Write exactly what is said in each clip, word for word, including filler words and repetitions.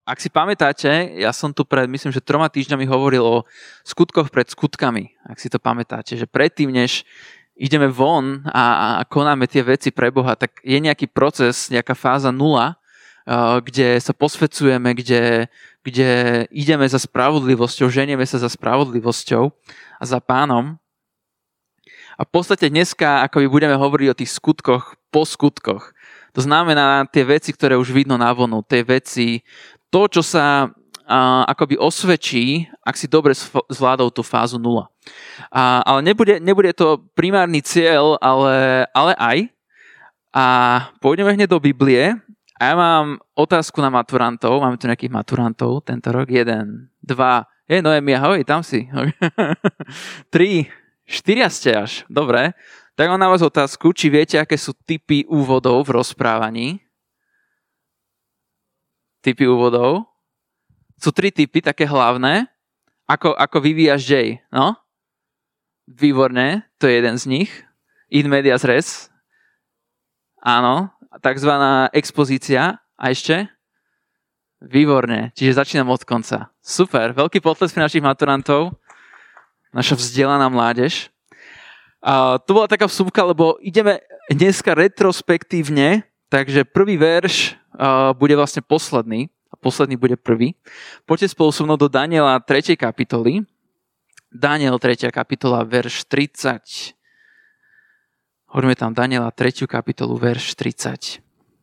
Ak si pamätáte, ja som tu pred, myslím, že troma týždňami hovoril o skutkoch pred skutkami. Ak si to pamätáte, že predtým, než ideme von a, a konáme tie veci pre Boha, tak je nejaký proces, nejaká fáza nula, uh, kde sa posvedzujeme, kde, kde ideme za spravodlivosťou, ženieme sa za spravodlivosťou a za Pánom. A v podstate dneska, ako budeme hovoriť o tých skutkoch po skutkoch, to znamená tie veci, ktoré už vidno navonú, tie veci, to, čo sa a, akoby osvedčí, ak si dobre zvládol tú fázu nula. A, ale nebude, nebude to primárny cieľ, ale, ale aj. A pôjdeme hneď do Biblie. A ja mám otázku na maturantov. Máme tu nejakých maturantov tento rok. Jeden, dva. Je, Noemi, ahoj, tam si. Tri, štyria ste až. Dobre. Tak mám na vás otázku, či viete, aké sú typy úvodov v rozprávaní. Typy úvodov. Sú tri typy, také hlavné. Ako, ako vyvíjaš dej, no? Výborné, to je jeden z nich. In medias res. Áno, takzvaná expozícia. A ešte? Výborné, čiže začínam od konca. Super, veľký potlesk pre našich maturantov. Naša vzdelaná mládež. A to bola taká vsúvka, lebo ideme dneska retrospektívne, takže prvý verš uh, bude vlastne posledný a posledný bude prvý. Poďte spolu so mnou do Daniela tretej kapitoly. Daniel tretia kapitola, verš tridsať. Hovoríme tam Daniela tretiu kapitolu, verš tridsať.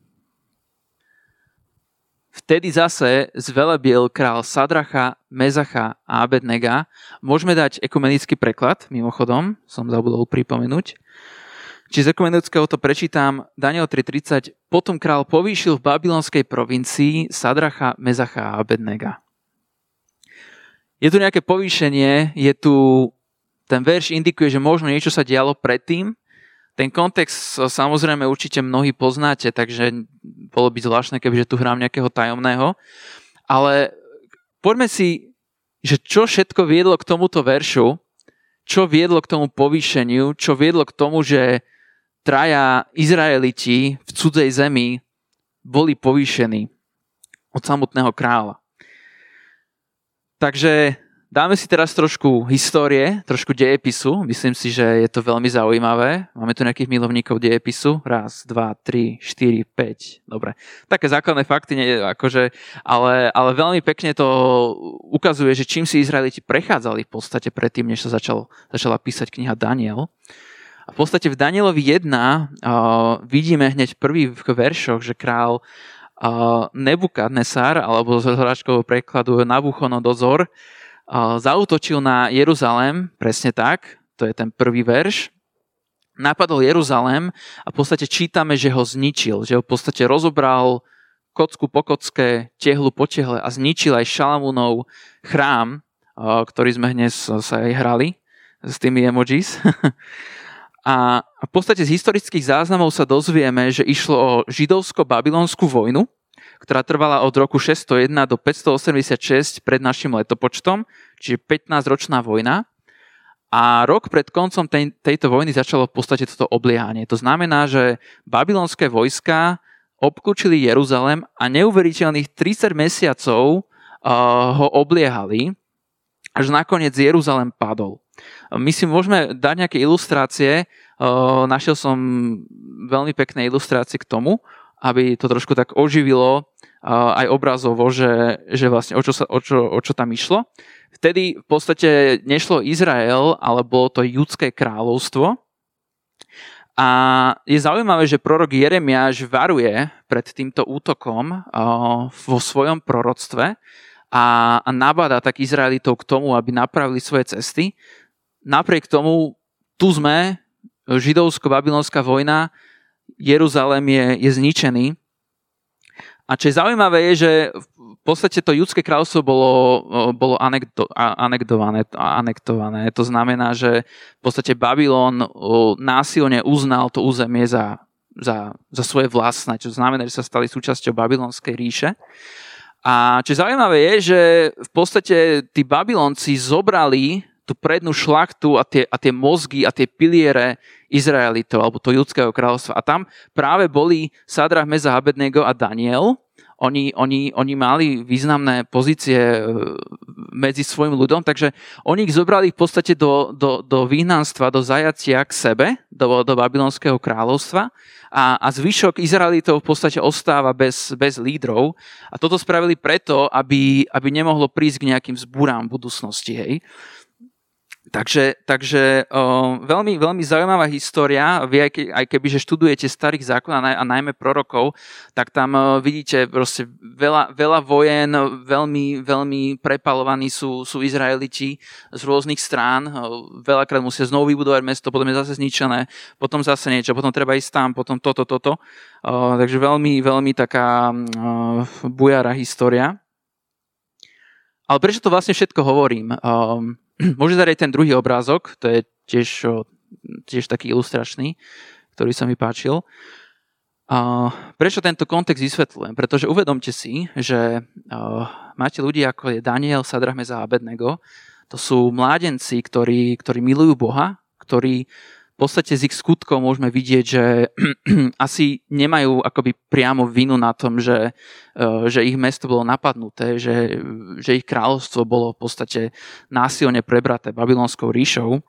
Vtedy zase zvelebiel král Sadracha, Mezacha a Abednega. Môžeme dať ekumenický preklad, mimochodom, som zabudol pripomenúť. Či z ekumenického to prečítam, Daniel tri tridsať. Potom král povýšil v babylonskej provincii Sadracha, Mezacha a Abednega. Je tu nejaké povýšenie, je tu, ten verš indikuje, že možno niečo sa dialo predtým. Ten kontext samozrejme určite mnohí poznáte, takže bolo by zvláštne, kebyže tu hrám nejakého tajomného. Ale poďme si, že čo všetko viedlo k tomuto veršu, čo viedlo k tomu povýšeniu, čo viedlo k tomu, že traja Izraeliti v cudzej zemi boli povýšení od samotného kráľa. Takže dáme si teraz trošku histórie, trošku dejepisu. Myslím si, že je to veľmi zaujímavé. Máme tu nejakých milovníkov dejepisu. Raz, dva, tri, štyri, päť. Dobre. Také základné fakty, nie, akože, ale, ale veľmi pekne to ukazuje, že čím si Izraeliti prechádzali v podstate predtým, než sa začal, začala písať kniha Daniel. A v podstate v Danielovi jedna uh, vidíme hneď v prvých veršoch, že král uh, Nebukadnesar, alebo z horáčkového prekladu Nabuchodonozor, zaútočil na Jeruzalém, presne tak, to je ten prvý verš, napadol Jeruzalém a v podstate čítame, že ho zničil, že ho v podstate rozobral kocku po kocke, tehlu po tehle a zničil aj Šalamúnov chrám, ktorý sme hneď sa aj hrali s tými emojis. A v podstate z historických záznamov sa dozvieme, že išlo o židovsko-babylonskú vojnu, ktorá trvala od roku šesťstojeden do päťstoosemdesiatšesť pred našim letopočtom, čiže pätnásťročná vojna. A rok pred koncom tej, tejto vojny začalo v podstate toto obliehanie. To znamená, že babylonské vojska obklúčili Jeruzalém a neuveriteľných tridsať mesiacov uh, ho obliehali, až nakoniec Jeruzalém padol. My si môžeme dať nejaké ilustrácie. Uh, našiel som veľmi pekné ilustrácie k tomu, aby to trošku tak oživilo uh, aj obrazovo, že, že vlastne o čo, sa, o, čo, o čo tam išlo. Vtedy v podstate nešlo Izrael, ale bolo to Judské kráľovstvo. A je zaujímavé, že prorok Jeremiáš varuje pred týmto útokom uh, vo svojom proroctve a, a nabáda tak Izraelitov k tomu, aby napravili svoje cesty. Napriek tomu, tu sme, židovsko-babylonská vojna, Jeruzalém je, je zničený. A čo je zaujímavé je, že v podstate to Judské kráľovstvo bolo, bolo anekdo, anektované, anektované. To znamená, že v podstate Babylon násilne uznal to územie za, za, za svoje vlastné, čo znamená, že sa stali súčasťou Babylonskej ríše. A čo je zaujímavé je, že v podstate tí Babylonci zobrali tú prednú šlachtu a tie, a tie mozgy a tie piliere Izraelitov, alebo to Judského kráľovstva. A tam práve boli Sadrach, Mezach, Abednego a Daniel. oni, oni, oni mali významné pozície medzi svojim ľudom, takže oni ich zobrali v podstate do, do, do vyhnanstva, do zajatia k sebe, do, do babylonského kráľovstva a, a zvyšok Izraelitov v podstate ostáva bez, bez lídrov a toto spravili preto, aby, aby nemohlo prísť k nejakým zbúram v budúcnosti, hej. Takže, takže o, veľmi, veľmi zaujímavá história. Vy aj, ke, aj keby, že študujete starých zákon a, naj, a najmä prorokov, tak tam o, vidíte proste veľa, veľa vojen, veľmi, veľmi prepalovaní sú, sú Izraeliti z rôznych strán. O, veľakrát musia znovu vybudovať mesto, potom je zase zničené, potom zase niečo, potom treba ísť tam, potom toto, toto. O, takže veľmi, veľmi taká o, bujára história. Ale prečo to vlastne všetko hovorím? O, Môže dať aj ten druhý obrázok, to je tiež, tiež taký ilustračný, ktorý sa mi páčil. Prečo tento kontext vysvetľujem? Pretože uvedomte si, že máte ľudí ako je Daniel, Sadrach, Mešach a Abednego. To sú mládenci, ktorí, ktorí milujú Boha, ktorí v podstate z ich skutkov môžeme vidieť, že asi nemajú akoby priamo vinu na tom, že, že ich mesto bolo napadnuté, že, že ich kráľovstvo bolo v podstate násilne prebraté babylonskou ríšou.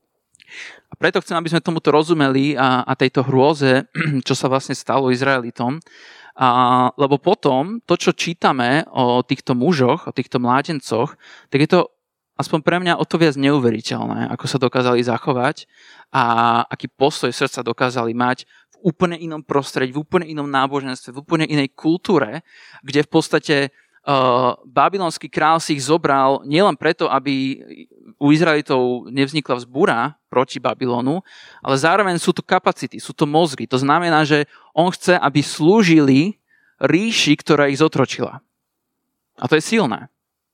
A preto chcem, aby sme tomuto rozumeli a, a tejto hrôze, čo sa vlastne stalo Izraelitom. A, lebo potom to, čo čítame o týchto mužoch, o týchto mládencoch, tak je to aspoň pre mňa o to viac neuveriteľné, ako sa dokázali zachovať a aký postoj srdca dokázali mať v úplne inom prostredí, v úplne inom náboženstve, v úplne inej kultúre, kde v podstate uh, babylonský kráľ si ich zobral nielen preto, aby u Izraelitov nevznikla vzbúra proti Babylonu, ale zároveň sú to kapacity, sú to mozgy. To znamená, že on chce, aby slúžili ríši, ktorá ich zotročila. A to je silné.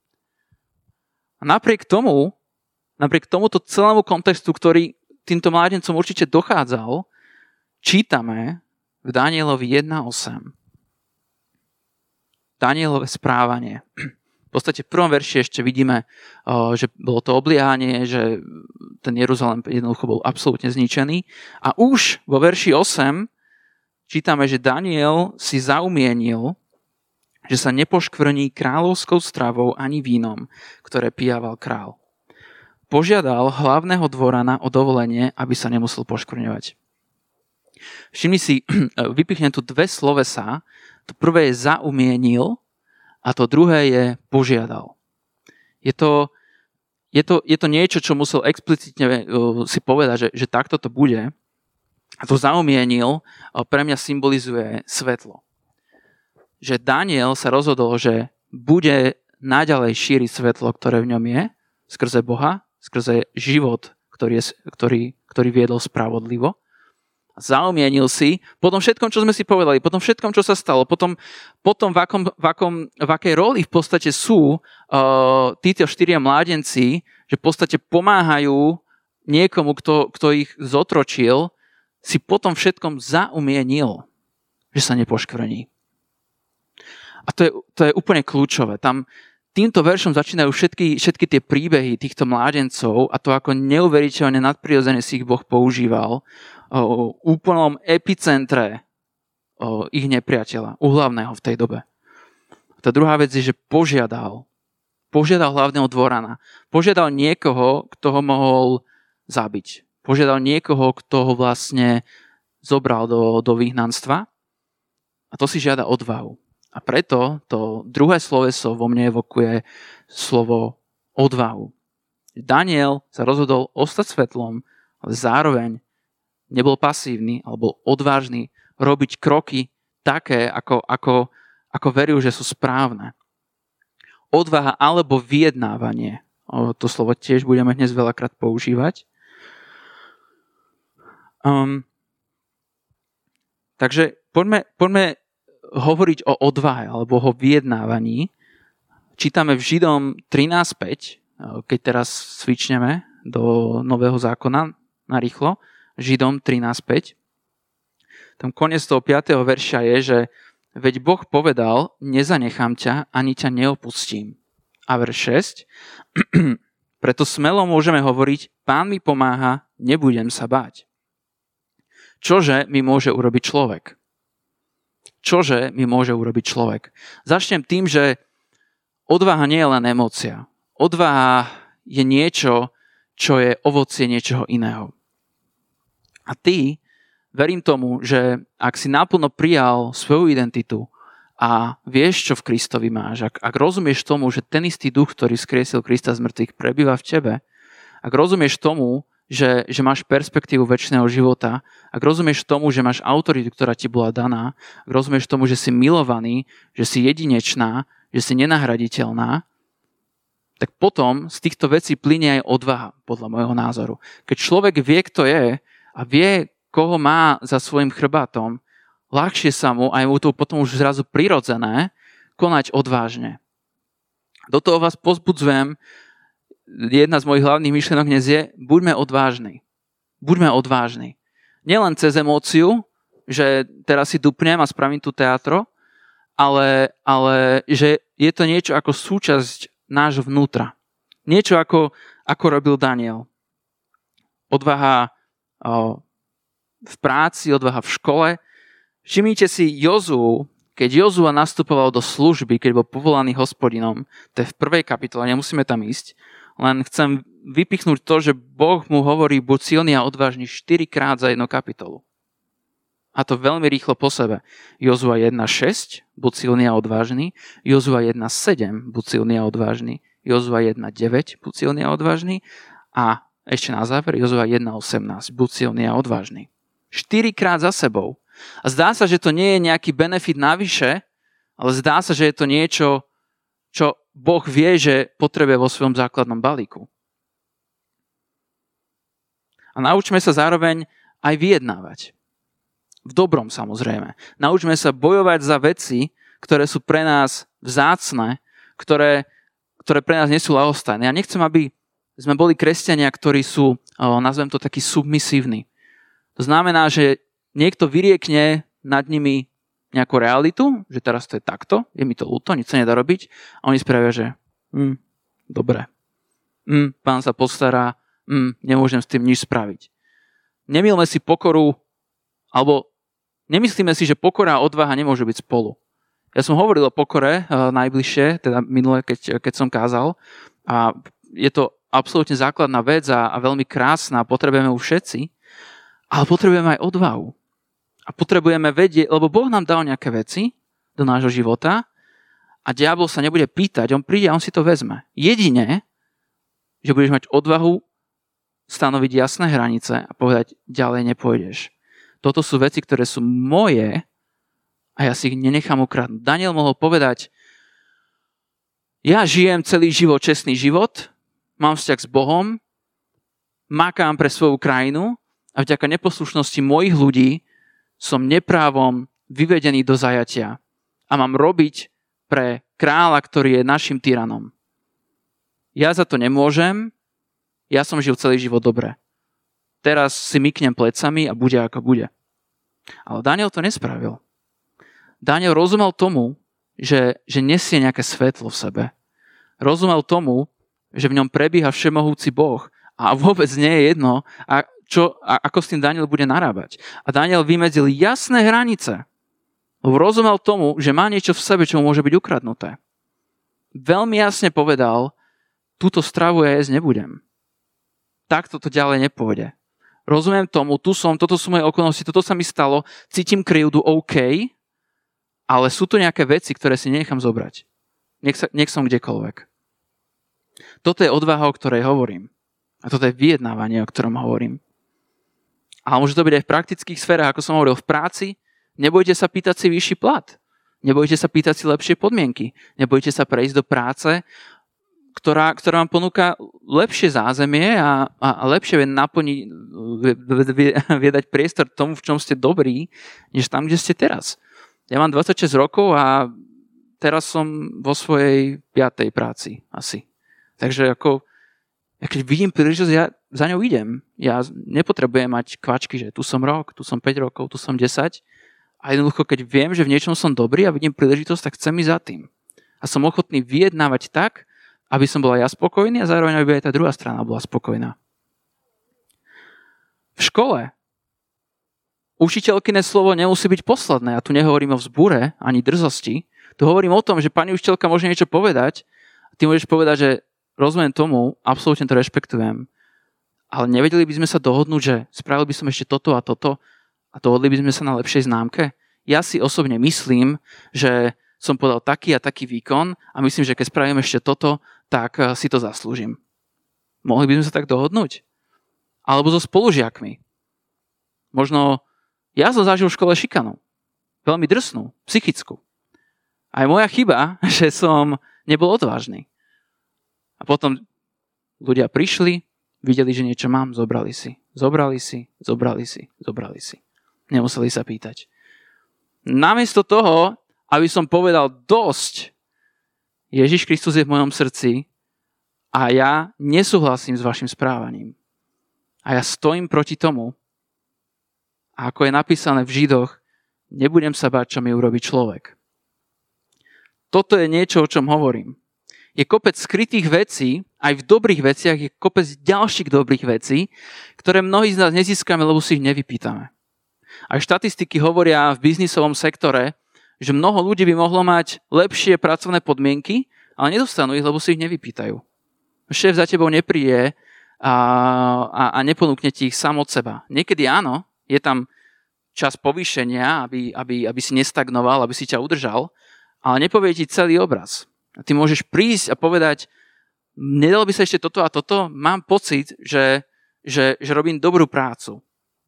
A napriek tomu, napriek tomuto celému kontextu, ktorý týmto mládencom určite dochádzal, čítame v Danielovi jeden osem. Danielové správanie. V podstate v prvom verši ešte vidíme, že bolo to obliehanie, že ten Jeruzalém jednoducho bol absolútne zničený. A už vo verši osem čítame, že Daniel si zaumienil, že sa nepoškvrní kráľovskou stravou ani vínom, ktoré pijával král. Požiadal hlavného dvorana o dovolenie, aby sa nemusel poškvrňovať. Všimni si, vypichnem tu dve slovesá. To prvé je zaumienil a to druhé je požiadal. Je to, je to, je to niečo, čo musel explicitne si povedať, že, že takto to bude. A to zaumienil pre mňa symbolizuje svetlo. Že Daniel sa rozhodol, že bude naďalej šíriť svetlo, ktoré v ňom je, skrze Boha, skrze život, ktorý, je, ktorý, ktorý viedol spravodlivo. Zaumienil si, potom všetkom, čo sme si povedali, potom všetkom, čo sa stalo, potom, potom v, akom, v, akom, v akej roli v podstate sú uh, títo štyria mládenci, že v podstate pomáhajú niekomu, kto, kto ich zotročil, si potom všetkom zaumienil, že sa nepoškvrní. A to je, to je úplne kľúčové. Tam týmto veršom začínajú všetky, všetky tie príbehy týchto mládencov a to, ako neuveriteľne nadprirodzene si ich Boh používal o úplnom epicentre o ich nepriateľa, uhlavného v tej dobe. A tá druhá vec je, že požiadal. Požiadal hlavného dvorana. Požiadal niekoho, kto ho mohol zabiť. Požiadal niekoho, kto ho vlastne zobral do, do vyhnanstva. A to si žiada odvahu. A preto to druhé sloveso vo mne evokuje slovo odvahu. Daniel sa rozhodol ostať svetlom, ale zároveň nebol pasívny, alebo odvážny robiť kroky také, ako, ako, ako veril, že sú správne. Odvaha alebo vyjednávanie. O, to slovo tiež budeme dnes veľakrát používať. Um, takže poďme, poďme hovoriť o odvahe alebo o vyjednávaní. Čítame v Židom trinásť päť, keď teraz svičneme do Nového zákona narýchlo. Židom trinásť päť. Tam koniec toho piateho verša je, že veď Boh povedal, nezanechám ťa, ani ťa neopustím. A verš šesť. Preto smelo môžeme hovoriť, Pán mi pomáha, nebudem sa báť. Čože mi môže urobiť človek? čože mi môže urobiť človek. Začnem tým, že odvaha nie je len emócia. Odvaha je niečo, čo je ovocie niečoho iného. A ty, verím tomu, že ak si naplno prijal svoju identitu a vieš, čo v Kristovi máš, ak, ak rozumieš tomu, že ten istý duch, ktorý skriesil Krista z mŕtvych, prebýva v tebe, ak rozumieš tomu, že, že máš perspektívu večného života, ak rozumieš tomu, že máš autoritu, ktorá ti bola daná, ak rozumieš tomu, že si milovaný, že si jedinečná, že si nenahraditeľná, tak potom z týchto vecí plynie aj odvaha, podľa môjho názoru. Keď človek vie, kto je a vie, koho má za svojim chrbátom, ľahšie sa mu, a je mu to potom už zrazu prirodzené, konať odvážne. Do toho vás pozbudzujem, jedna z mojich hlavných myšlienok dnes je, buďme odvážni. Buďme odvážni. Nielen cez emóciu, že teraz si dupnem a spravím tu teatro, ale, ale že je to niečo ako súčasť nášho vnútra. Niečo ako, ako robil Daniel. Odvaha o, v práci, odvaha v škole. Všimnite si Jozuu, keď Jozua nastupoval do služby, keď bol povolaný Hospodinom, to je v prvej kapitole, nemusíme tam ísť, len chcem vypichnúť to, že Boh mu hovorí, buď silný a odvážny štyrikrát za jednu kapitolu. A to veľmi rýchlo po sebe. Jozua jeden šesť, buď silný a odvážny. Jozua jeden sedem, buď silný a odvážny. Jozua jeden deväť, buď silný a odvážny. A ešte na záver, Jozua jeden osemnásť, buď silný a odvážny. Štyrikrát za sebou. A zdá sa, že to nie je nejaký benefit navyše, ale zdá sa, že je to niečo, čo Boh vie, že potrebuje vo svojom základnom balíku. A naučme sa zároveň aj vyjednávať. V dobrom, samozrejme. Naučme sa bojovať za veci, ktoré sú pre nás vzácne, ktoré, ktoré pre nás nie sú ľahostajné. Ja nechcem, aby sme boli kresťania, ktorí sú, nazvem to taký submisívni. To znamená, že niekto vyriekne nad nimi nejakú realitu, že teraz to je takto, je mi to ľúto, nič sa nedá robiť. A oni spravia, že hm, dobre, hm, pán sa postará, hm, nemôžem s tým nič spraviť. Nemilme si pokoru, alebo nemyslíme si, že pokora a odvaha nemôžu byť spolu. Ja som hovoril o pokore uh, najbližšie, teda minule, keď, keď som kázal, a je to absolútne základná vec a, a veľmi krásna, potrebujeme ju všetci, ale potrebujeme aj odvahu. A potrebujeme vedieť, lebo Boh nám dal nejaké veci do nášho života a diabol sa nebude pýtať, on príde a on si to vezme. Jedine, že budeš mať odvahu stanoviť jasné hranice a povedať, ďalej nepôjdeš. Toto sú veci, ktoré sú moje a ja si ich nenechám ukradnúť. Daniel mohol povedať, ja žijem celý život čestný život, mám vzťah s Bohom, makám pre svoju krajinu a vďaka neposlušnosti mojich ľudí som neprávom vyvedený do zajatia a mám robiť pre kráľa, ktorý je našim tyranom. Ja za to nemôžem, ja som žil celý život dobre. Teraz si myknem plecami a bude ako bude. Ale Daniel to nespravil. Daniel rozumel tomu, že, že nesie nejaké svetlo v sebe. Rozumel tomu, že v ňom prebieha všemohúci Boh a vôbec nie je jedno, a čo, a ako s tým Daniel bude narábať. A Daniel vymedzil jasné hranice. Rozumel tomu, že má niečo v sebe, čo mu môže byť ukradnuté. Veľmi jasne povedal, túto stravu ja jesť nebudem. Takto to ďalej nepôjde. Rozumiem tomu, tu som, toto sú moje okolnosti, toto sa mi stalo, cítim krivdu, OK, ale sú tu nejaké veci, ktoré si nechám zobrať. Nech, sa, nech som kdekoľvek. Toto je odvaha, o ktorej hovorím. A toto je vyjednávanie, o ktorom hovorím. Ale môže to byť aj v praktických sférach, ako som hovoril, v práci. Nebojte sa pýtať si vyšší plat. Nebojte sa pýtať si lepšie podmienky. Nebojte sa prejsť do práce, ktorá, ktorá vám ponúka lepšie zázemie a, a, a lepšie vie naplniť, vie, vie, vie dať priestor tomu, v čom ste dobrí, než tam, kde ste teraz. Ja mám dvadsaťšesť rokov a teraz som vo svojej piatej práci asi. Takže ako, ja keď vidím príležitosť, ja za ňou idem. Ja nepotrebujem mať kvačky, že tu som rok, tu som päť rokov, tu som desať. A jednoducho, keď viem, že v niečom som dobrý a vidím príležitosť, tak chcem ísť za tým. A som ochotný vyjednávať tak, aby som bola ja spokojný a zároveň aby aj tá druhá strana bola spokojná. V škole učiteľkyné slovo nemusí byť posledné. Ja tu nehovorím o vzbure ani drzosti. Tu hovorím o tom, že pani učiteľka môže niečo povedať a ty môžeš povedať, že rozumiem tomu, absolútne to rešpektujem. Ale nevedeli by sme sa dohodnúť, že spravili by som ešte toto a toto a dohodli by sme sa na lepšej známke? Ja si osobne myslím, že som podal taký a taký výkon a myslím, že keď spravím ešte toto, tak si to zaslúžim. Mohli by sme sa tak dohodnúť? Alebo so spolužiakmi. Možno ja som zažil v škole šikanu. Veľmi drsnú, psychickú. A je moja chyba, že som nebol odvážny. A potom ľudia prišli, videli, že niečo mám, zobrali si. Zobrali si, zobrali si, zobrali si. Nemuseli sa pýtať. Namiesto toho, aby som povedal dosť, Ježiš Kristus je v mojom srdci a ja nesúhlasím s vašim správaním. A ja stojím proti tomu. A ako je napísané v Židoch, nebudem sa báť, čo mi urobí človek. Toto je niečo, o čom hovorím. Je kopec skrytých vecí, aj v dobrých veciach je kopec ďalších dobrých vecí, ktoré mnohí z nás nezískame, lebo si ich nevypýtame. Aj štatistiky hovoria v biznisovom sektore, že mnoho ľudí by mohlo mať lepšie pracovné podmienky, ale nedostanú ich, lebo si ich nevypýtajú. Šéf za tebou nepríde a, a, a neponúkne ti ich sám od seba. Niekedy áno, je tam čas povýšenia, aby, aby, aby si nestagnoval, aby si ťa udržal, ale nepovie ti celý obraz. A ty môžeš prísť a povedať, nedalo by sa ešte toto a toto, mám pocit, že, že, že robím dobrú prácu.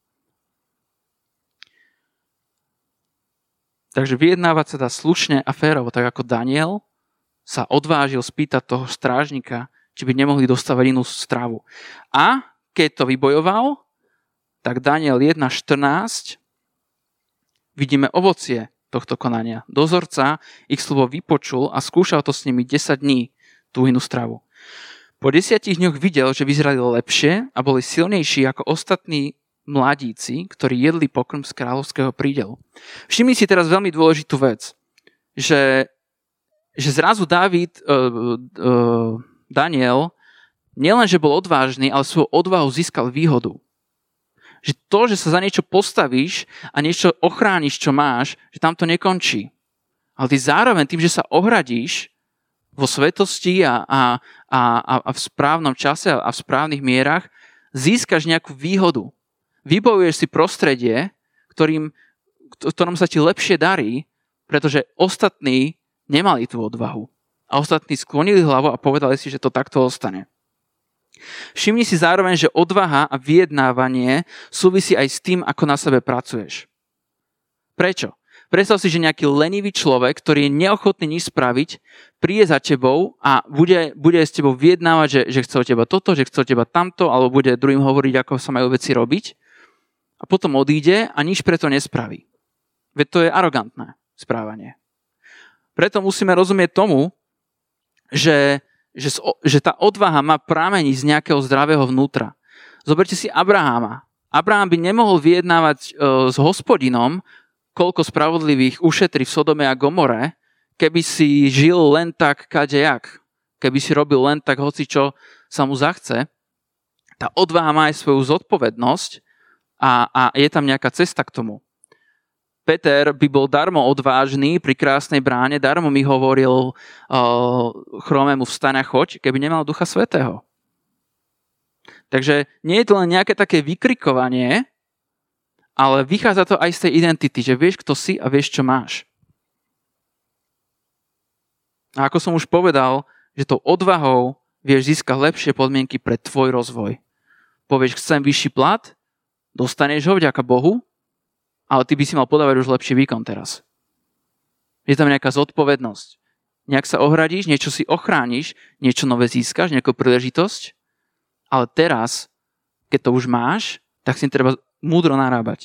Takže vyjednávať sa dá slušne a férovo, tak ako Daniel sa odvážil spýtať toho strážnika, či by nemohli dostávať inú stravu. A keď to vybojoval, tak Daniel jeden štrnásť vidíme ovocie tohto konania. Dozorca ich slovo vypočul a skúšal to s nimi desať dní, tú inú stravu. Po desiatich dňoch videl, že vyzerali lepšie a boli silnejší ako ostatní mladíci, ktorí jedli pokrm z kráľovského prídelu. Všimni si teraz veľmi dôležitú vec, že, že zrazu Dávid, uh, uh, Daniel, nielenže bol odvážny, ale svojou odvahu získal výhodu. Že to, že sa za niečo postavíš a niečo ochrániš, čo máš, že tam to nekončí. Ale ty zároveň tým, že sa ohradíš vo svetosti a, a, a, a v správnom čase a v správnych mierach, získaš nejakú výhodu. Vybojuješ si prostredie, ktorým, ktorom sa ti lepšie darí, pretože ostatní nemali tú odvahu. A ostatní sklonili hlavu a povedali si, že to takto ostane. Všimni si zároveň, že odvaha a vyjednávanie súvisí aj s tým, ako na sebe pracuješ. Prečo? Predstav si, že nejaký lenivý človek, ktorý je neochotný nič spraviť, príde za tebou a bude, bude s tebou vyjednávať, že, že chce od teba toto, že chce od teba tamto, alebo bude druhým hovoriť, ako sa majú veci robiť. A potom odíde a nič preto nespraví. Veď to je arogantné správanie. Preto musíme rozumieť tomu, že, že, že tá odvaha má prameniť z nejakého zdravého vnútra. Zoberte si Abraháma. Abraham by nemohol vyjednávať e, s Hospodinom, koľko spravodlivých ušetrí v Sodome a Gomore, keby si žil len tak kadejak. Keby si robil len tak hocičo sa mu zachce. Tá odvaha má aj svoju zodpovednosť, A, a je tam nejaká cesta k tomu. Peter by bol darmo odvážny pri krásnej bráne, darmo mi hovoril uh, chromému vstaň a choď, keby nemal Ducha Svätého. Takže nie je to len nejaké také vykrikovanie, ale vychádza to aj z tej identity, že vieš, kto si a vieš, čo máš. A ako som už povedal, že tou odvahou vieš získať lepšie podmienky pre tvoj rozvoj. Povieš, chcem vyšší plat, dostaneš ho vďaka Bohu, ale ty by si mal podávať už lepší výkon teraz. Je tam nejaká zodpovednosť. Nejak sa ohradíš, niečo si ochrániš, niečo nové získaš, nejakú príležitosť, ale teraz, keď to už máš, tak si treba múdro narábať.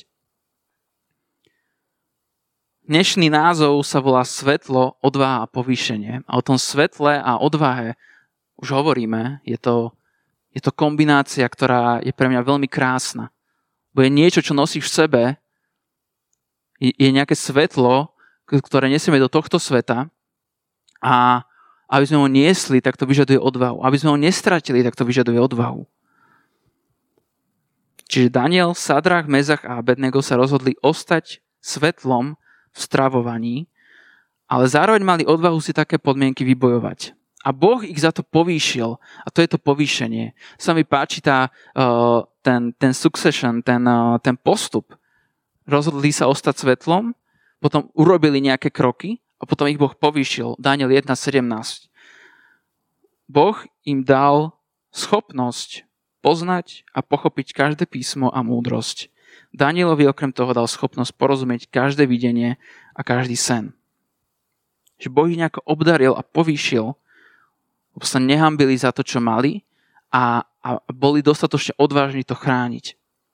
Dnešný názov sa volá Svetlo, odvaha a povýšenie. A o tom svetle a odvahe už hovoríme. Je to, je to kombinácia, ktorá je pre mňa veľmi krásna. Bo je niečo, čo nosíš v sebe, je nejaké svetlo, ktoré nesieme do tohto sveta a aby sme ho niesli, tak to vyžaduje odvahu. Aby sme ho nestratili, tak to vyžaduje odvahu. Čiže Daniel, Sadrach, Mezach a Abednego sa rozhodli ostať svetlom v stravovaní, ale zároveň mali odvahu si také podmienky vybojovať. A Boh ich za to povýšil. A to je to povýšenie. Sa mi páči tá, uh, ten, ten succession, ten, uh, ten postup. Rozhodli sa ostať svetlom, potom urobili nejaké kroky a potom ich Boh povýšil. Daniel jedna sedemnásť. Boh im dal schopnosť poznať a pochopiť každé písmo a múdrosť. Danielovi okrem toho dal schopnosť porozumieť každé videnie a každý sen. Že Boh ich nejako obdaril a povýšil, lebo sa nehambili za to, čo mali a, a boli dostatočne odvážni to chrániť.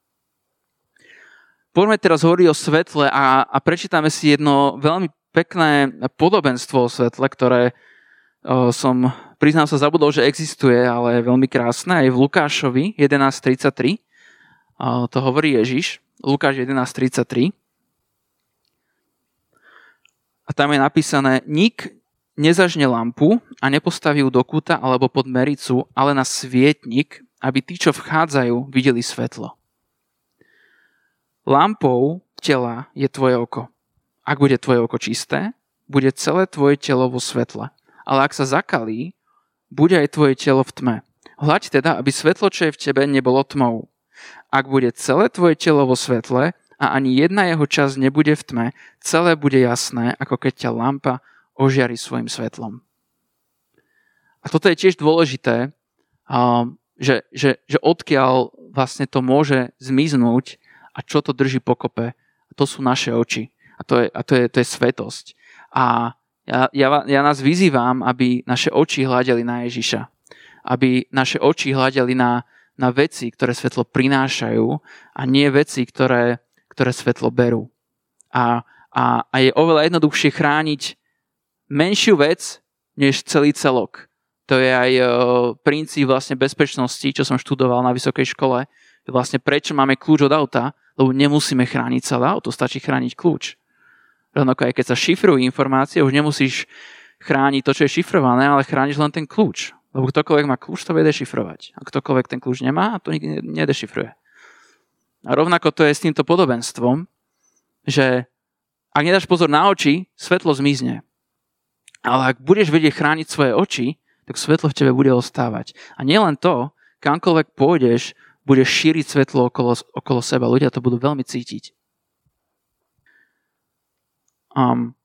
Poďme teraz hovoriť o svetle a, a prečítame si jedno veľmi pekné podobenstvo o svetle, ktoré o, som, priznám sa, zabudol, že existuje, ale je veľmi krásne. Aj v Lukášovi jedenásť tridsaťtri o, to hovorí Ježiš. Lukáš jedenásť tridsaťtri. A tam je napísané: Nik nezažne lampu a nepostaví ju do kúta alebo pod mericu, ale na svietnik, aby tí, čo vchádzajú, videli svetlo. Lampou tela je tvoje oko. Ak bude tvoje oko čisté, bude celé tvoje telo vo svetle. Ale ak sa zakalí, bude aj tvoje telo v tme. Hľaď teda, aby svetlo, čo je v tebe, nebolo tmou. Ak bude celé tvoje telo vo svetle a ani jedna jeho časť nebude v tme, celé bude jasné, ako keď ťa lampa ožiari svojim svetlom. A toto je tiež dôležité, že, že, že odkiaľ vlastne to môže zmiznúť a čo to drží pokope. A to sú naše oči. A to je, a to je, to je svetosť. A ja, ja, ja nás vyzývam, aby naše oči hľadeli na Ježiša. Aby naše oči hľadeli na, na veci, ktoré svetlo prinášajú a nie veci, ktoré, ktoré svetlo berú. A, a, a je oveľa jednoduchšie chrániť menšiu vec, než celý celok. To je aj uh, princíp vlastne bezpečnosti, čo som študoval na vysokej škole. Vlastne prečo máme kľúč od auta, lebo nemusíme chrániť celé auto, stačí chrániť kľúč. Rovnako aj keď sa šifrujú informácie, už nemusíš chrániť to, čo je šifrované, ale chrániš len ten kľúč. Lebo ktokoľvek má kľúč, to vie dešifrovať. A ktokoľvek ten kľúč nemá, to nikdy nedešifruje. A rovnako to je s týmto podobenstvom, že ak nedáš pozor na oči, svetlo zmizne. Ale ak budeš vedieť chrániť svoje oči, tak svetlo v tebe bude ostávať. A nielen to, kamkoľvek pôjdeš, budeš šíriť svetlo okolo, okolo seba. Ľudia to budú veľmi cítiť. Um,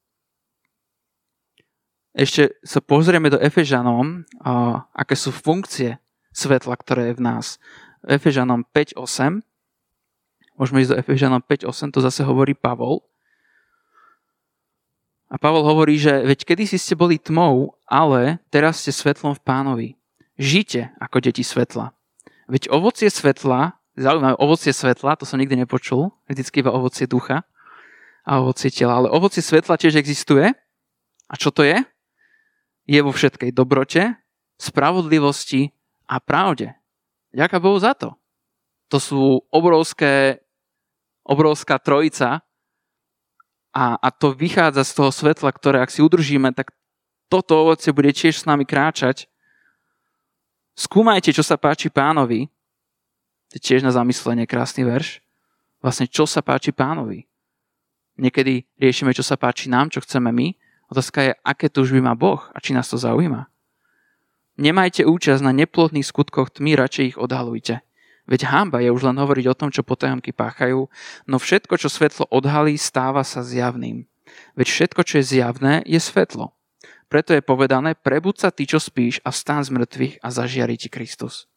ešte sa pozrieme do Efežanom, uh, aké sú funkcie svetla, ktoré je v nás. Efežanom päť osem. Môžeme ísť do Efežanom päť osem, to zase hovorí Pavol. A Pavol hovorí, že veď kedysi ste boli tmou, ale teraz ste svetlom v Pánovi. Žite ako deti svetla. Veď ovocie svetla, zaujímavé, ovocie svetla, to som nikdy nepočul, vždycky iba ovocie ducha a ovocie tela, ale ovocie svetla tiež existuje. A čo to je? Je vo všetkej dobrote, spravodlivosti a pravde. Ďaká Bohu za to. To sú obrovské, obrovská trojica, A, a to vychádza z toho svetla, ktoré ak si udržíme, tak toto ovocie bude tiež s nami kráčať. Skúmajte, čo sa páči Pánovi. To je tiež na zamyslenie krásny verš. Vlastne, čo sa páči Pánovi. Niekedy riešime, čo sa páči nám, čo chceme my. Otázka je, aké túžby má Boh a či nás to zaujíma. Nemajte účasť na neplodných skutkoch tmy, radšej ich odhalujte. Veď hanba je už len hovoriť o tom, čo potajomky páchajú, no všetko, čo svetlo odhalí, stáva sa zjavným. Veď všetko, čo je zjavné, je svetlo. Preto je povedané, prebuď sa ty, čo spíš, a vstán z mŕtvych a zažiari ti Kristus.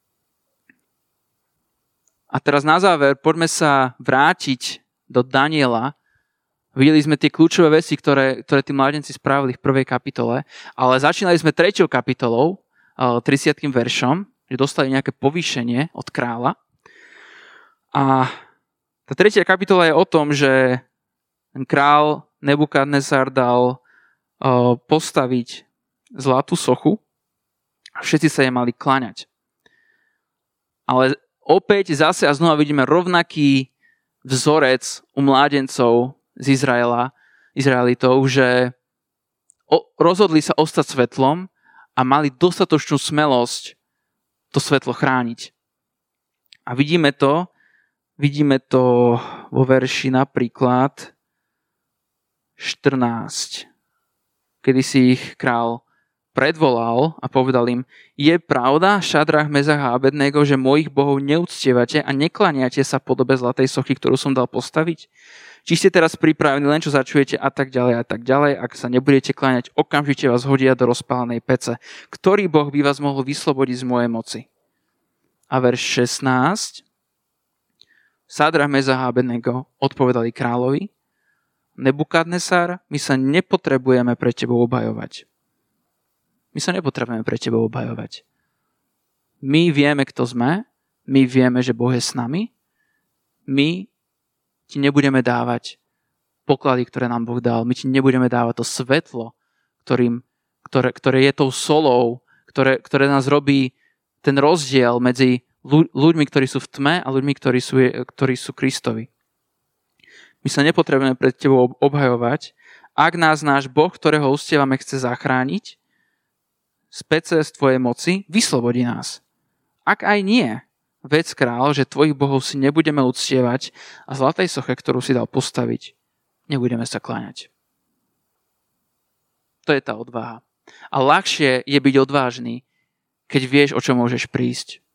A teraz na záver, poďme sa vrátiť do Daniela. Videli sme tie kľúčové veci, ktoré, ktoré tí mládenci spravili v prvej kapitole, ale začínali sme treťou kapitolou, tridsiatym veršom, že dostali nejaké povýšenie od kráľa. A tá tretia kapitola je o tom, že ten král Nebukadnesar dal uh, postaviť zlatú sochu a všetci sa jej mali kláňať. Ale opäť zase a znova vidíme rovnaký vzorec u mládencov z Izraela, Izraelitov, že o, rozhodli sa ostať svetlom a mali dostatočnú smelosť to svetlo chrániť. A vidíme to, vidíme to vo verši napríklad štrnásť, kedy si ich král predvolal a povedal im, je pravda, Šadrach, Mezach a Abednego, že mojich bohov neúctievate a neklaniate sa podobe zlatej sochy, ktorú som dal postaviť? Či ste teraz pripravení, len čo začujete a tak ďalej a tak ďalej, ak sa nebudete kláňať, okamžite vás hodia do rozpálenej pece. Ktorý boh by vás mohol vyslobodiť z mojej moci? A verš šestnásť. Šadrach, Mezach a Abednego odpovedali kráľovi, Nebukadnesar, my sa nepotrebujeme pre tebou obhajovať. My sa nepotrebujeme pre tebou obhajovať. My vieme, kto sme, my vieme, že Boh je s nami, my ti nebudeme dávať poklady, ktoré nám Boh dal, my ti nebudeme dávať to svetlo, ktorým, ktoré, ktoré je tou solou, ktoré, ktoré nás robí ten rozdiel medzi ľuďmi, ktorí sú v tme a ľuďmi, ktorí sú, ktorí sú Kristovi. My sa nepotrebujeme pred tebou obhajovať. Ak nás náš Boh, ktorého uctievame, chce zachrániť z pece z tvojej moci, vyslobodí nás. Ak aj nie, vedz král, že tvojich bohov si nebudeme uctievať a zlatej soche, ktorú si dal postaviť, nebudeme sa kláňať. To je tá odvaha. A ľahšie je byť odvážny, keď vieš, o čo môžeš prísť.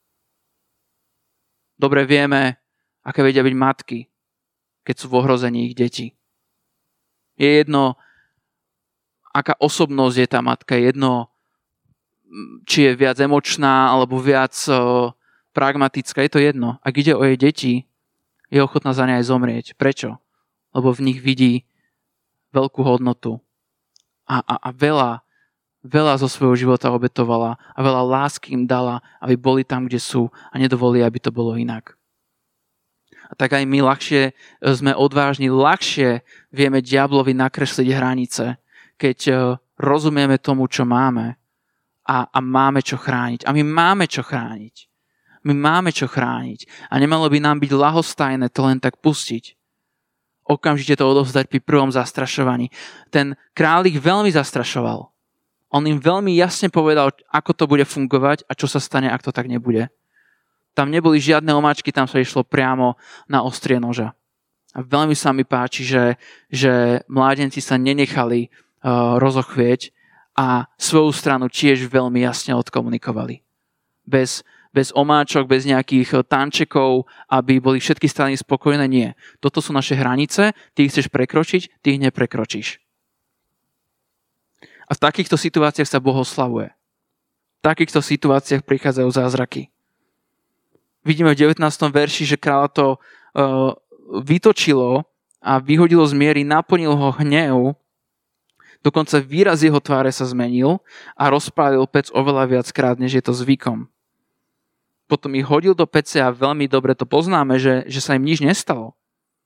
Dobre vieme, aké vedia byť matky, keď sú v ohrození ich deti. Je jedno, aká osobnosť je tá matka, je jedno, či je viac emočná, alebo viac uh, pragmatická, je to jedno. Ak ide o jej deti, je ochotná za ne aj zomrieť. Prečo? Lebo v nich vidí veľkú hodnotu. A, a, a veľa, veľa zo svojho života obetovala a veľa lásky im dala, aby boli tam, kde sú a nedovolili, aby to bolo inak. A tak aj my ľahšie sme odvážni, ľahšie vieme diablovi nakresliť hranice, keď rozumieme tomu, čo máme a, a máme čo chrániť. A my máme čo chrániť. My máme čo chrániť. A nemalo by nám byť ľahostajné to len tak pustiť. Okamžite to odovzdať pri prvom zastrašovaní. Ten kráľ ich veľmi zastrašoval. On im veľmi jasne povedal, ako to bude fungovať a čo sa stane, ak to tak nebude. Tam neboli žiadne omáčky, tam sa išlo priamo na ostrie noža. A veľmi sa mi páči, že, že mládenci sa nenechali uh, rozochvieť a svoju stranu tiež veľmi jasne odkomunikovali. Bez, bez omáčok, bez nejakých tančekov, aby boli všetky strany spokojné, nie. Toto sú naše hranice, ty ich chceš prekročiť, ty ich neprekročíš. A v takýchto situáciách sa Boh oslavuje. V takýchto situáciách prichádzajú zázraky. Vidíme v devätnástom verši, že kráľa to uh, vytočilo a vyhodilo z miery, naplnil ho hnev, dokonca výraz jeho tváre sa zmenil a rozpálil pec oveľa viackrát, než je to zvykom. Potom ich hodil do pece a veľmi dobre to poznáme, že, že sa im nič nestalo.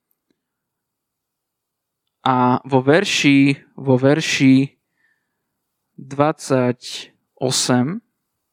A vo verši, vo verši dvadsaťosem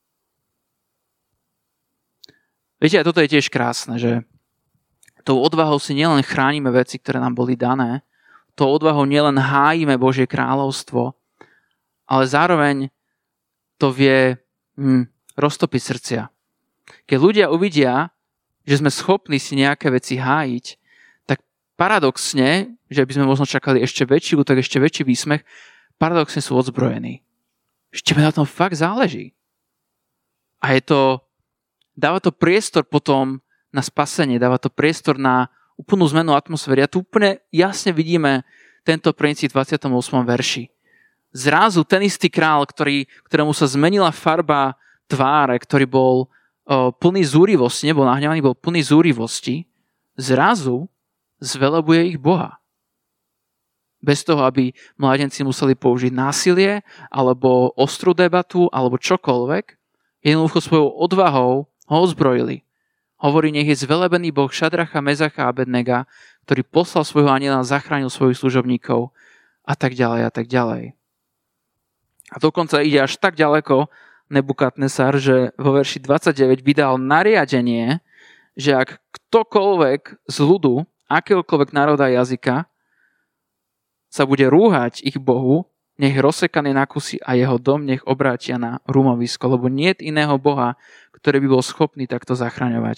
viete, a toto je tiež krásne, že tou odvahou si nielen chránime veci, ktoré nám boli dané, tou odvahou nielen hájime Božie kráľovstvo, ale zároveň to vie hm, roztopiť srdcia. Keď ľudia uvidia, že sme schopní si nejaké veci hájiť, tak paradoxne, že by sme možno čakali ešte väčší útok, ešte väčší výsmech, paradoxne sú odzbrojení. Ešte mi na tom fakt záleží. A je to dáva to priestor potom na spasenie, dáva to priestor na úplnú zmenu atmosféry. A tu úplne jasne vidíme tento princíp v dvadsiatom ôsmom verši. Zrazu ten istý král, ktorý, ktorému sa zmenila farba tváre, ktorý bol o, plný zúrivosti, nebol nahnevaný, bol plný zúrivosti, zrazu zvelebuje ich Boha. Bez toho, aby mládenci museli použiť násilie, alebo ostrú debatu, alebo čokoľvek, jednoducho svojou odvahou ho ozbrojili. Hovorí, nech je zvelebený Boh Šadracha, Mezacha a Abednega, ktorý poslal svojho anjela a zachránil svojich služobníkov a tak ďalej a tak ďalej. A dokonca ide až tak ďaleko Nebukadnesar, že vo verši dvadsaťdeväť vydal nariadenie, že ak ktokoľvek z ľudu, akéhokoľvek národa a jazyka sa bude rúhať ich Bohu, nech rozsekaný na kusy a jeho dom nech obrátia na rumovisko, lebo niet iného Boha, ktorý by bol schopný takto zachraňovať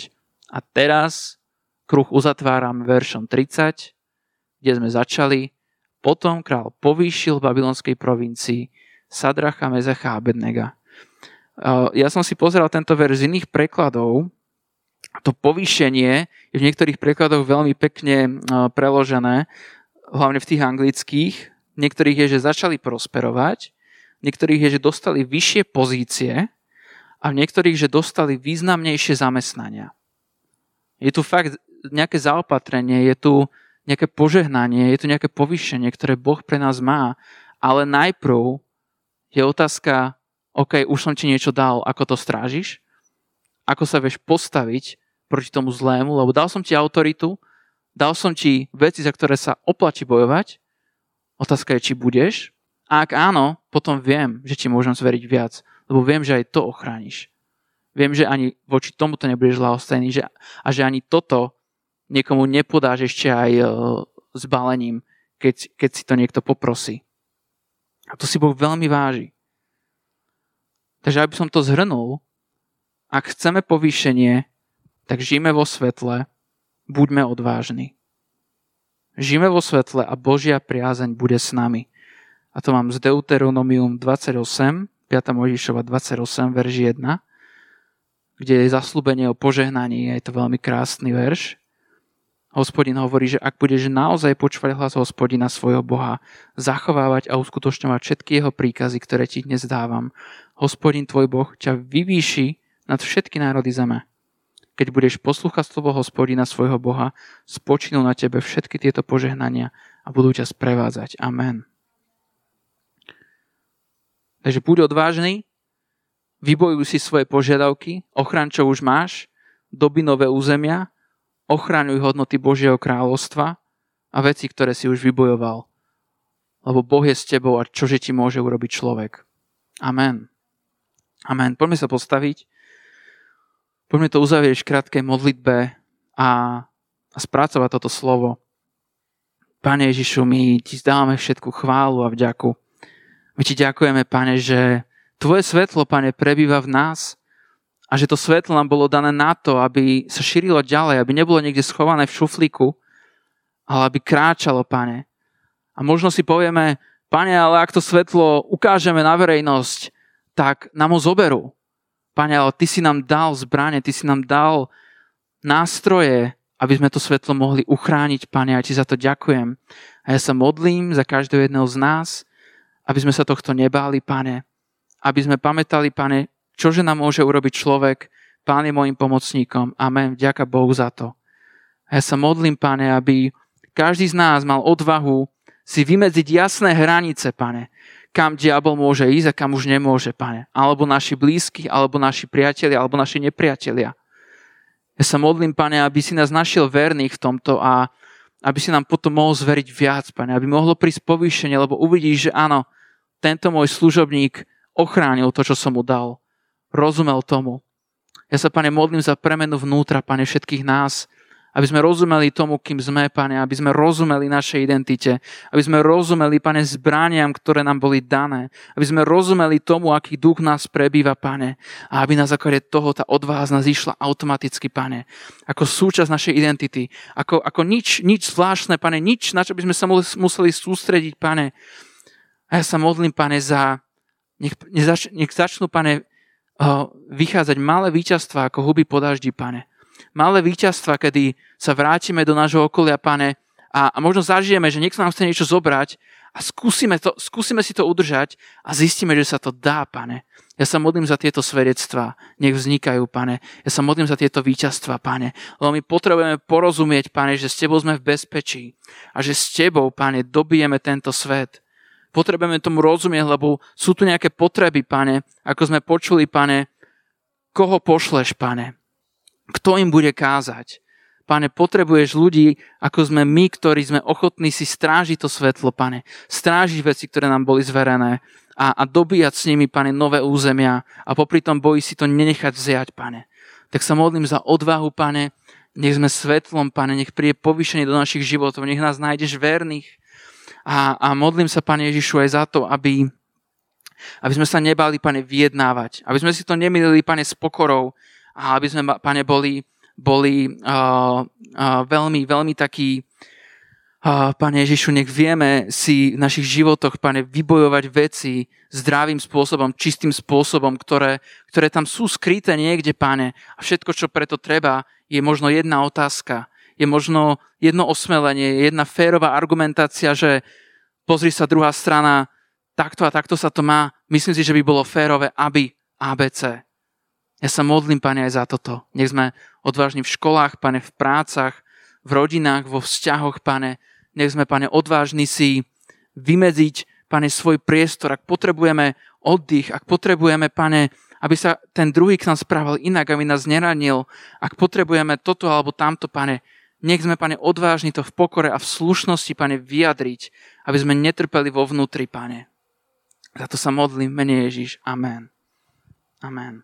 A teraz kruh uzatváram veršom tridsať, kde sme začali. Potom král povýšil v babylonskej provincii Sadracha, Mezacha a Abednega. Ja som si pozeral tento verš z iných prekladov. To povýšenie je v niektorých prekladoch veľmi pekne preložené, hlavne v tých anglických. V niektorých je, že začali prosperovať, v niektorých je, že dostali vyššie pozície a v niektorých, že dostali významnejšie zamestnania. Je tu fakt nejaké zaopatrenie, je tu nejaké požehnanie, je tu nejaké povýšenie, ktoré Boh pre nás má, ale najprv je otázka, OK, už som ti niečo dal, ako to strážiš? Ako sa vieš postaviť proti tomu zlému, lebo dal som ti autoritu, dal som ti veci, za ktoré sa oplatí bojovať, otázka je, či budeš, a ak áno, potom viem, že ti môžem zveriť viac, lebo viem, že aj to ochrániš. Viem, že ani voči tomuto nebudeš ľahostajný, že, a že ani toto niekomu nepodáš ešte aj s balením, keď, keď si to niekto poprosí. A to si Boh veľmi váži. Takže aby som to zhrnul, ak chceme povýšenie, tak žijeme vo svetle, buďme odvážni. Žijeme vo svetle a Božia priazeň bude s nami. A to mám z Deuteronomium dvadsaťosem, piata Mojžišova dvadsaťosem, verš jeden, kde je zasľúbenie o požehnaní, je to veľmi krásny verš. Hospodin hovorí, že ak budeš naozaj počúvať hlas Hospodina svojho Boha, zachovávať a uskutočňovať všetky jeho príkazy, ktoré ti dnes dávam, Hospodin tvoj Boh ťa vyvýši nad všetky národy zeme. Keď budeš poslúchať slovo Hospodina svojho Boha, spočinú na tebe všetky tieto požehnania a budú ťa sprevádzať. Amen. Takže buď odvážny, vybojuj si svoje požiadavky, ochraň, čo už máš, doby nové územia, ochraňuj hodnoty Božieho kráľovstva a veci, ktoré si už vybojoval. Lebo Boh je s tebou a čože ti môže urobiť človek. Amen. Amen. Poďme sa postaviť. Poďme to uzavrieť v krátkej modlitbe a, a spracovať toto slovo. Pane Ježišu, my ti zdávame všetku chválu a vďaku. My ti ďakujeme, Pane, že tvoje svetlo, Pane, prebýva v nás a že to svetlo nám bolo dané na to, aby sa šírilo ďalej, aby nebolo niekde schované v šuflíku, ale aby kráčalo, Pane. A možno si povieme, Pane, ale ak to svetlo ukážeme na verejnosť, tak nám ho zoberú. Pane, ale ty si nám dal zbrane, ty si nám dal nástroje, aby sme to svetlo mohli uchrániť, Pane, a ti za to ďakujem. A ja sa modlím za každého jedného z nás, aby sme sa tohto nebáli, Pane, aby sme pamätali, Pane, čože nám môže urobiť človek, Pán je môjim pomocníkom. Amen. Vďaka Bohu za to. A ja sa modlím, Pane, aby každý z nás mal odvahu si vymedziť jasné hranice, Pane, kam diabol môže ísť a kam už nemôže, Pane. Alebo naši blízki, alebo naši priatelia, alebo naši nepriatelia. Ja sa modlím, Pane, aby si nás našiel verných v tomto a aby si nám potom mohol zveriť viac, Pane. Aby mohlo prísť povýšenie, lebo uvidíš, že áno, tento môj služobník ochránil to, čo som mu dal. Rozumel tomu. Ja sa, Pane, modlím za premenu vnútra, Pane, všetkých nás, aby sme rozumeli tomu, kým sme, Pane, aby sme rozumeli našej identite, aby sme rozumeli, Pane, zbraniam, ktoré nám boli dané, aby sme rozumeli tomu, aký duch nás prebýva, Pane, a aby na základe toho tá odvaha z nás išla automaticky, Pane, ako súčasť našej identity, ako, ako nič, nič zvláštne, Pane, nič, na čo by sme sa museli sústrediť, Pane. A ja sa modlím, Pane, za, nech, nech, zač, nech začnú, Pane, vychádzať malé víťazstvá ako huby po daždi, Pane. Malé víťazstva, kedy sa vrátime do nášho okolia, Pane, a, a možno zažijeme, že niekto nám chce niečo zobrať a skúsime, to, skúsime si to udržať a zistíme, že sa to dá, Pane. Ja sa modlím za tieto svedectvá, nech vznikajú, Pane. Ja sa modlím za tieto víťazstvá, Pane. Lebo my potrebujeme porozumieť, Pane, že s Tebou sme v bezpečí a že s Tebou, Pane, dobijeme tento svet. Potrebujeme tomu rozumieť, lebo sú tu nejaké potreby, Pane, ako sme počuli, Pane, koho pošleš, Pane? Kto im bude kázať? Pane, potrebuješ ľudí, ako sme my, ktorí sme ochotní si strážiť to svetlo, Pane. Strážiť veci, ktoré nám boli zverené a, a dobíjať s nimi, Pane, nové územia a popri tom boji si to nenechať vziať, Pane. Tak sa modlím za odvahu, Pane, nech sme svetlom, Pane, nech príde povýšenie do našich životov, nech nás nájdeš verných. A, a modlím sa, Pane Ježišu, aj za to, aby, aby sme sa nebali, Pane, vyjednávať. Aby sme si to nemýlili, Pane, s pokorou. A aby sme, Pane, boli, boli uh, uh, veľmi, veľmi takí, uh, Pane Ježišu, nech vieme si v našich životoch, Pane, vybojovať veci zdravým spôsobom, čistým spôsobom, ktoré, ktoré tam sú skryté niekde, Pane. A všetko, čo preto treba, je možno jedna otázka, je možno jedno osmelenie, jedna férová argumentácia, že pozri sa druhá strana, takto a takto sa to má. Myslím si, že by bolo férové, aby á bé cé. Ja sa modlím, Pane, aj za toto. Nech sme odvážni v školách, Pane, v prácach, v rodinách, vo vzťahoch, Pane. Nech sme, Pane, odvážni si vymedziť, Pane, svoj priestor. Ak potrebujeme oddych, ak potrebujeme, Pane, aby sa ten druhý k nám správal inak, aby nás neranil, ak potrebujeme toto alebo tamto, Pane, nech sme, Pane, odvážni to v pokore a v slušnosti, Pane, vyjadriť, aby sme netrpeli vo vnútri, Pane. Za to sa modlím, mene Ježiš. Amen. Amen.